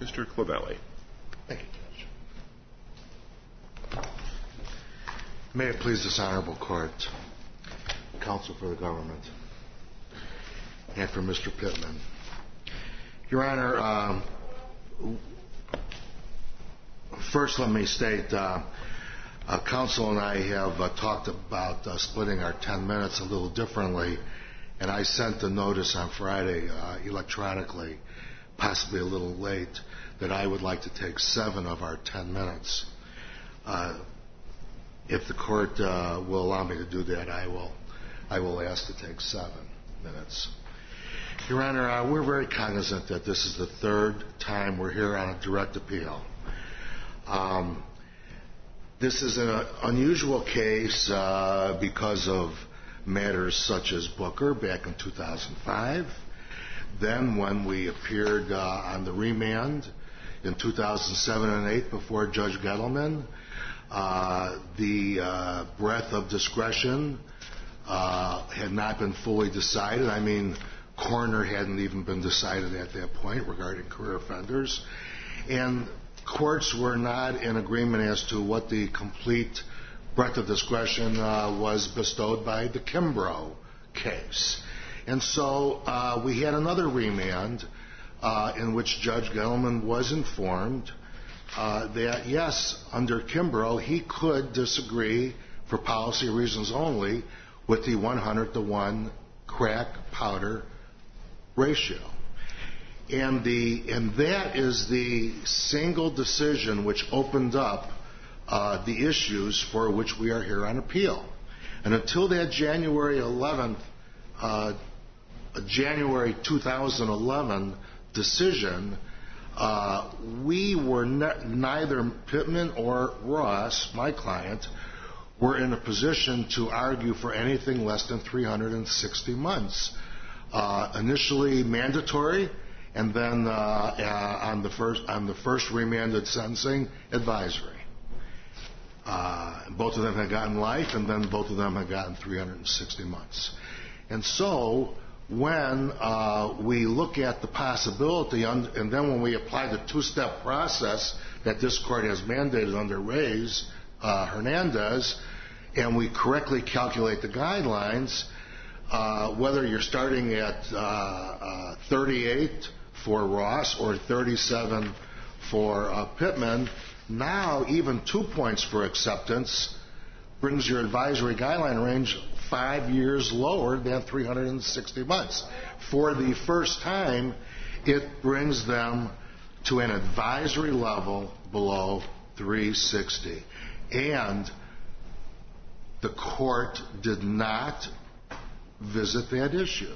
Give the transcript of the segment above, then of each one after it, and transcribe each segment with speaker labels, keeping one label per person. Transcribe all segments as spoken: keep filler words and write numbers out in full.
Speaker 1: Mister Clavelli.
Speaker 2: Thank you, Judge. May it please this honorable court, counsel for the government, and for Mister Pittman. Your Honor, um, first let me state, uh, uh, counsel and I have uh, talked about uh, splitting our ten minutes a little differently, and I sent the notice on Friday uh, electronically, possibly a little late, that I would like to take seven of our ten minutes. Uh, if the court uh, will allow me to do that, I will, I will ask to take seven minutes. Your Honor, uh, we're very cognizant that this is the third time we're here on a direct appeal. Um, this is an unusual case uh, because of matters such as Booker back in two thousand five. Then when we appeared uh, on the remand in two thousand seven and eight before Judge Gettleman, uh, the uh, breadth of discretion uh, had not been fully decided. I mean, coroner hadn't even been decided at that point regarding career offenders. And courts were not in agreement as to what the complete breadth of discretion uh, was bestowed by the Kimbrough case. And so uh, we had another remand uh, in which Judge Gettleman was informed uh, that, yes, under Kimbrough, he could disagree for policy reasons only with the one hundred to one crack powder ratio. And, the, and that is the single decision which opened up uh, the issues for which we are here on appeal. And until that January eleventh, uh, January two thousand eleven decision, uh, we were ne- neither Pittman or Ross, my client, were in a position to argue for anything less than three hundred sixty months. Uh, initially mandatory, and then uh, uh, on the first on the first remanded sentencing, advisory. Uh, both of them had gotten life, and then both of them had gotten three hundred sixty months. And so when uh, we look at the possibility, un- and then when we apply the two-step process that this court has mandated under Reyes uh, Hernandez, and we correctly calculate the guidelines, uh, whether you're starting at uh, uh, thirty-eight for Ross or thirty-seven for uh, Pittman, now even two points for acceptance brings your advisory guideline range five years lower than three hundred sixty months. For the first time, it brings them to an advisory level below three sixty. And the court did not visit that issue.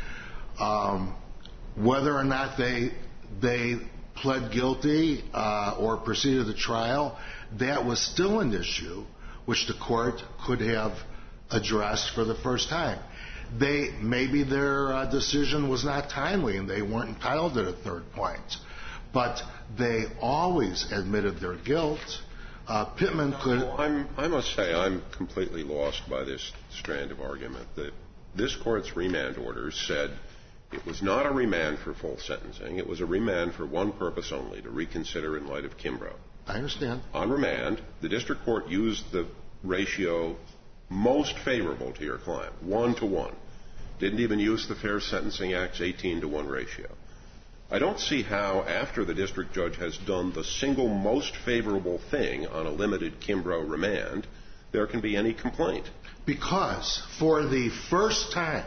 Speaker 2: Um, whether or not they they pled guilty uh, or proceeded to trial, that was still an issue which the court could have addressed for the first time. They maybe their uh, decision was not timely and they weren't entitled to the third point, but they always admitted their guilt. Uh, Pittman could.
Speaker 1: Well, I'm, I must say I'm completely lost by this strand of argument. That this court's remand order said it was not a remand for full sentencing. It was a remand for one purpose only, to reconsider in light of Kimbrough.
Speaker 2: I understand.
Speaker 1: On remand, the district court used the ratio most favorable to your client, one to one. Didn't even use the Fair Sentencing Act's eighteen to one ratio. I don't see how, after the district judge has done the single most favorable thing on a limited Kimbrough remand, there can be any complaint.
Speaker 2: Because for the first time,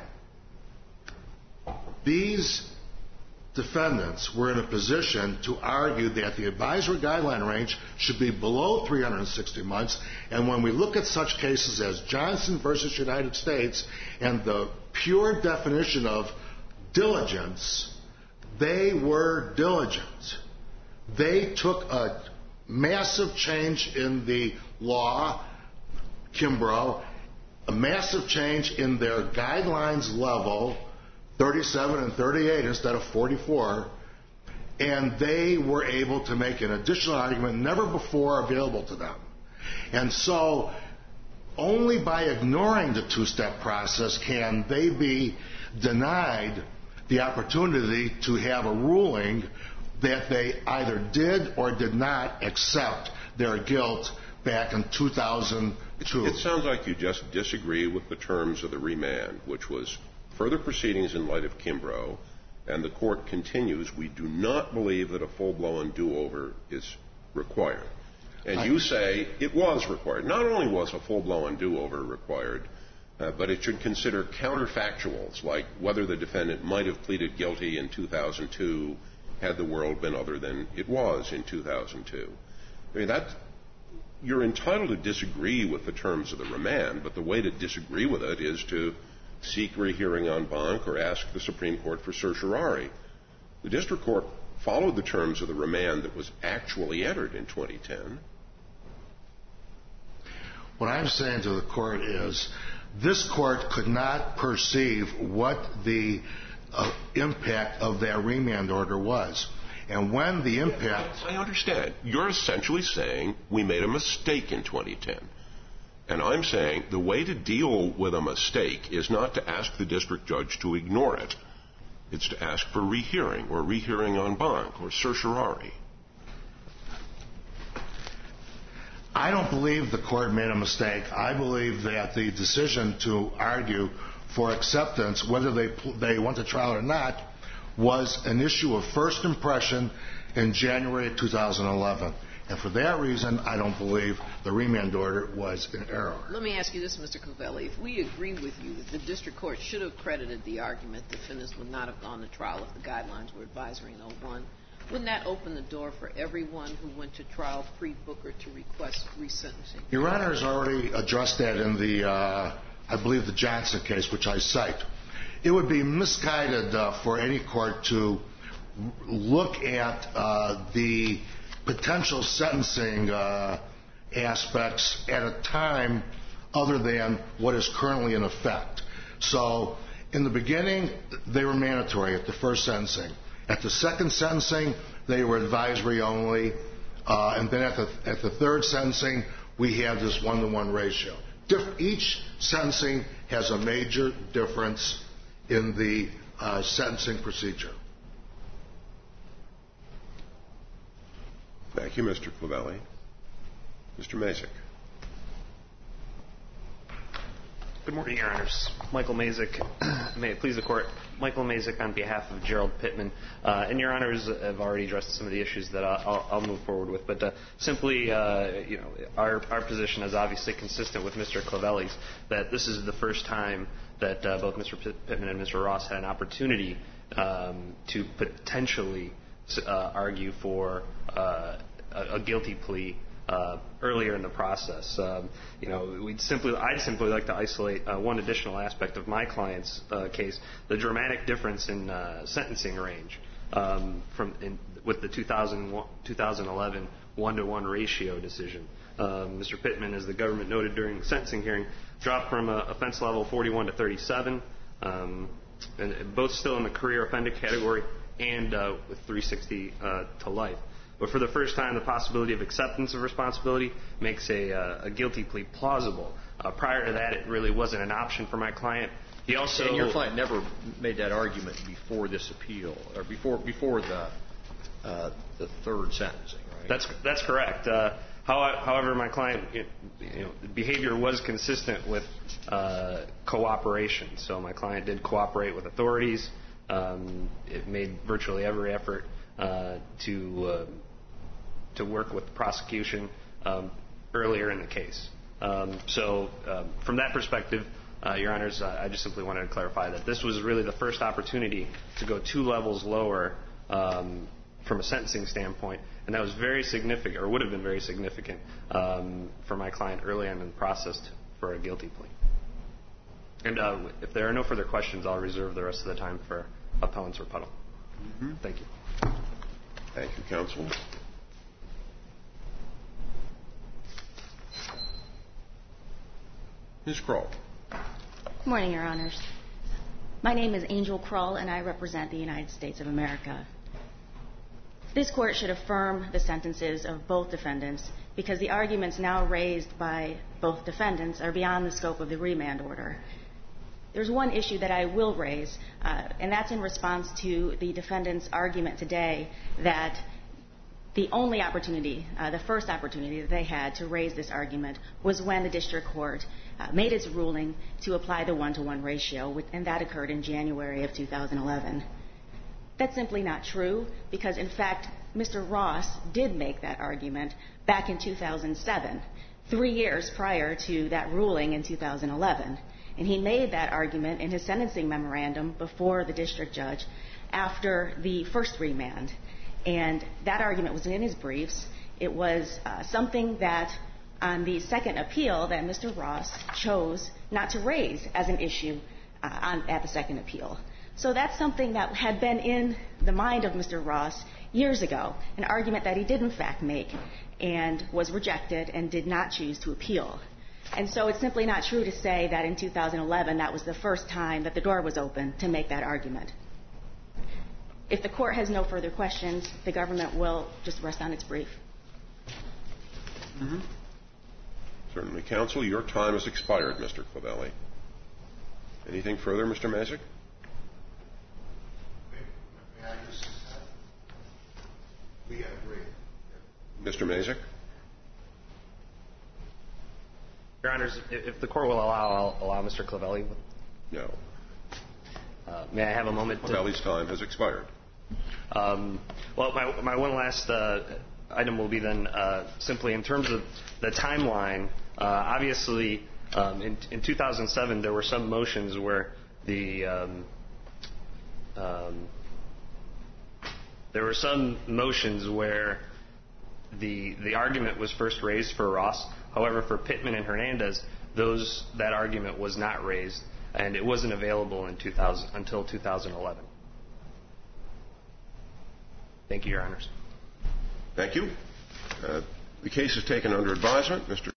Speaker 2: these defendants were in a position to argue that the advisory guideline range should be below three hundred sixty months. And when we look at such cases as Johnson versus United States and the pure definition of diligence, they were diligent. They took a massive change in the law, Kimbrough, a massive change in their guidelines level, thirty-seven and thirty-eight instead of forty-four, and they were able to make an additional argument never before available to them. And so only by ignoring the two-step process can they be denied the opportunity to have a ruling that they either did or did not accept their guilt back in two thousand two.
Speaker 1: It sounds like you just disagree with the terms of the remand, which was further proceedings in light of Kimbrough, and the court continues, we do not believe that a full-blown do-over is required. And I, you say it was required. Not only was a full-blown do-over required, uh, but it should consider counterfactuals, like whether the defendant might have pleaded guilty in two thousand two had the world been other than it was in two thousand two. I mean, that, you're entitled to disagree with the terms of the remand, but the way to disagree with it is to seek rehearing en banc or ask the Supreme Court for certiorari. The district court followed the terms of the remand that was actually entered in twenty ten.
Speaker 2: What I'm saying to the court is this court could not perceive what the uh, impact of that remand order was. And when the impact...
Speaker 1: I understand. You're essentially saying we made a mistake in twenty ten. And I'm saying the way to deal with a mistake is not to ask the district judge to ignore it. It's to ask for rehearing or rehearing en banc or certiorari.
Speaker 2: I don't believe the court made a mistake. I believe that the decision to argue for acceptance, whether they they went to trial or not, was an issue of first impression in January of two thousand eleven. And for that reason, I don't believe the remand order was in error.
Speaker 3: Let me ask you this, Mister Covelli. If we agree with you that the district court should have credited the argument that defendants would not have gone to trial if the guidelines were advisory in oh one, wouldn't that open the door for everyone who went to trial pre-Booker to request resentencing? Your
Speaker 2: Honor has already addressed that in the, uh, I believe, the Johnson case, which I cite. It would be misguided uh, for any court to look at uh, the potential sentencing uh, aspects at a time other than what is currently in effect. So in the beginning, they were mandatory at the first sentencing. At the second sentencing, they were advisory only. Uh, and then at the, at the third sentencing, we have this one-to-one ratio. Dif- each sentencing has a major difference in the uh, sentencing procedure.
Speaker 1: Thank you, Mister Covelli. Mister Mazik.
Speaker 4: Good morning, Your Honors. Michael Mazik. May it please the Court. Michael Mazik on behalf of Gerald Pittman. Uh, and Your Honors have already addressed some of the issues that I'll, I'll move forward with. But uh, simply, uh, you know, our, our position is obviously consistent with Mister Covelli's, that this is the first time that uh, both Mister Pittman and Mister Ross had an opportunity um, to potentially uh, argue for uh, a, a guilty plea Uh, earlier in the process. Um, you know, we'd simply, I'd simply like to isolate uh, one additional aspect of my client's uh, case: the dramatic difference in uh, sentencing range um, from in, with the two thousand eleven one-to-one ratio decision. Um, Mister Pittman, as the government noted during the sentencing hearing, dropped from uh, offense level forty-one to thirty-seven, um, and both still in the career offender category and uh, with three sixty uh, to life. But for the first time, the possibility of acceptance of responsibility makes a, uh, a guilty plea plausible. Uh, prior to that, it really wasn't an option for my client. He also
Speaker 5: and your client never made that argument before this appeal, or before before the uh, the third sentencing, right?
Speaker 4: That's that's correct. Uh, how, however, my client, you know, behavior was consistent with uh, cooperation. So my client did cooperate with authorities. Um, it made virtually every effort uh, to uh, to work with the prosecution um, earlier in the case. Um, so um, from that perspective, uh, Your Honors, uh, I just simply wanted to clarify that this was really the first opportunity to go two levels lower um, from a sentencing standpoint, and that was very significant, or would have been very significant um, for my client early on in the process to, for a guilty plea. And uh, if there are no further questions, I'll reserve the rest of the time for appellant's rebuttal.
Speaker 1: Mm-hmm.
Speaker 4: Thank you.
Speaker 1: Thank you, counsel. Miz Kroll.
Speaker 6: Good morning, Your Honors. My name is Angel Kroll, and I represent the United States of America. This Court should affirm the sentences of both defendants because the arguments now raised by both defendants are beyond the scope of the remand order. There's one issue that I will raise, uh, and that's in response to the defendant's argument today that the only opportunity, uh, the first opportunity that they had to raise this argument was when the district court uh, made its ruling to apply the one-to-one ratio, and that occurred in January of two thousand eleven. That's simply not true because, in fact, Mister Ross did make that argument back in two thousand seven, three years prior to that ruling in two thousand eleven. And he made that argument in his sentencing memorandum before the district judge after the first remand. And that argument was in his briefs. It was uh, something that on the second appeal that Mister Ross chose not to raise as an issue uh, on, at the second appeal. So that's something that had been in the mind of Mister Ross years ago, an argument that he did in fact make and was rejected and did not choose to appeal. And so it's simply not true to say that in two thousand eleven that was the first time that the door was open to make that argument. If the court has no further questions, the government will just rest on its brief.
Speaker 1: Mm-hmm. Certainly, counsel. Your time has expired, Mister Clavelli. Anything further, Mister Mazik?
Speaker 2: May I just we agree.
Speaker 1: Mister Mazik?
Speaker 4: Your Honors, if the court will allow, I'll allow Mister Clavelli.
Speaker 1: No.
Speaker 4: Uh, may I have a moment?
Speaker 1: Clavelli's time has expired.
Speaker 4: Um, well, my, my one last uh, item will be then uh, simply in terms of the timeline. Uh, obviously, um, in, in two thousand seven, there were some motions where the um, um, there were some motions where the the argument was first raised for Ross. However, for Pittman and Hernandez, those that argument was not raised, and it wasn't available in two thousand until two thousand eleven. Thank you, Your Honors.
Speaker 1: Thank you. Uh, the case is taken under advisement. Mister